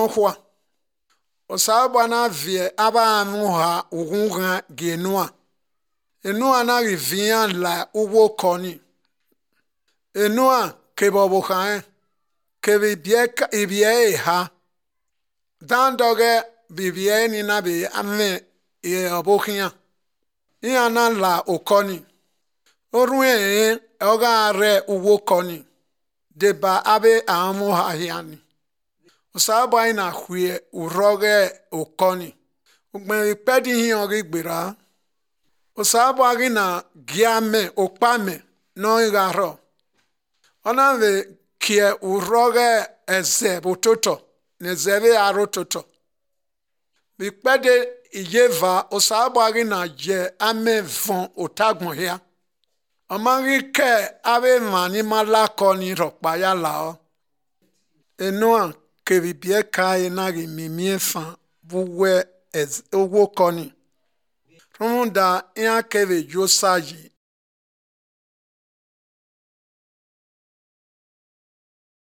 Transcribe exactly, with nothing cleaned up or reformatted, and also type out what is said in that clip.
hwa osaba na vie aba anu ha ugunga genua enua na rivia la uwo koni enua kebobo khan kebe bieka ibie ha dan doge bibie ni na be ame e obokia iana la okoni orue oga re uwo koni deba abe amu ha hiani osaba ina hwie uroge okoni ugbe pedi hi ogi gbera osaba gi na giame okpame no igaro ona ve kie uroge eze bototo nezebe arototo bipede ijeva osaba gi na je ame von otagbon hia amagi ke abe mani malako ni rokpa ya lao enua ke bibie kai na gi mimie fa buwe ez owo koni runda ya ke be josaji